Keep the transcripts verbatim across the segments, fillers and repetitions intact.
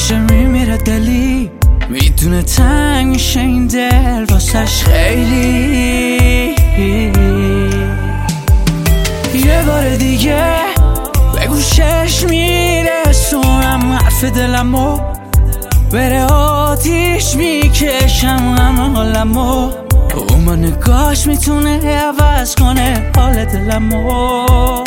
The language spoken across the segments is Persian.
میشه میمیره دلی، میدونه تنگ میشه این دل واسش خیلی. یه بار دیگه بگو چشم میرسونم حرف دلمو، بره آتیش میکشم همه حالمو، اون با نگاش میتونه عوض کنه حال دلمو.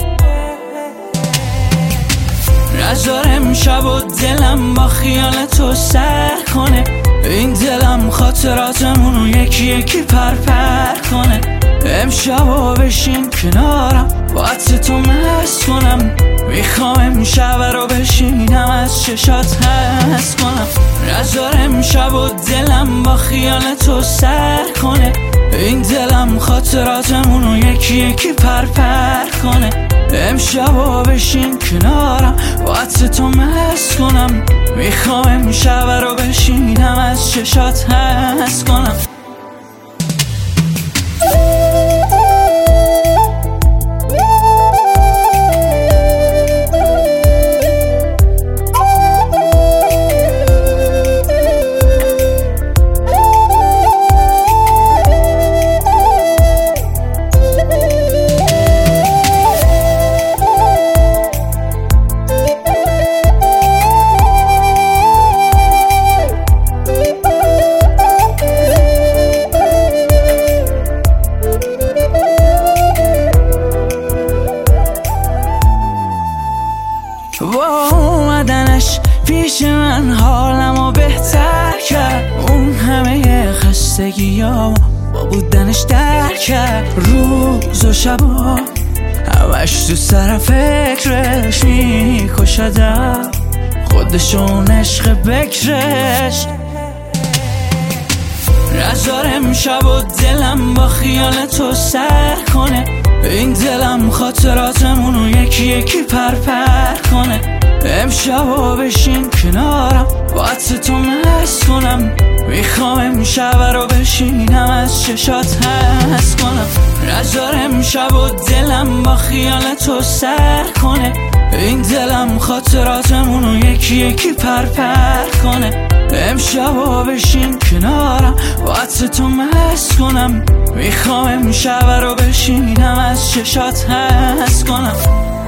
نذار امشب و دلم با خیال تو سر کنه، این دلم خاطراتمونو یکی یکی پر پر کنه. امشب و بشین کنارم با عطر تو مست کنم، میخوام امشب رو بشینم از چشات هست کنم. نذار امشب و دلم با خیال تو سر کنه، این دلم خاطراتمونو یکی یکی پر پر کنه. امشب و بشین کنارم با عطر تو مست کنم، میخوام امشب رو بشینم از چشات هست کنم. با اومدنش پیش من حالمو بهتر کرد، اون همه خستگیامو با بودنش در کرد. روز و شبا همش تو سر فکرش میکشدم، خودشون عشق بکرش. نذار امشب و دلم با خیال تو سر کنه، این دلم خاطراتمونو یکی یکی پر پر کنه. امشب و بشین کنارم با عطر تو مست کنم، میخوام امشب رو بشینم از چشات هست کنم. نذار امشب و دلم با خیال تو سر کنه، این دلم خاطراتمونو یکی یکی پر پر کنه. امشب و بشین کنارم با عطر تو مست کنم، میخوام امشب رو بشینم از چشات هست کنم.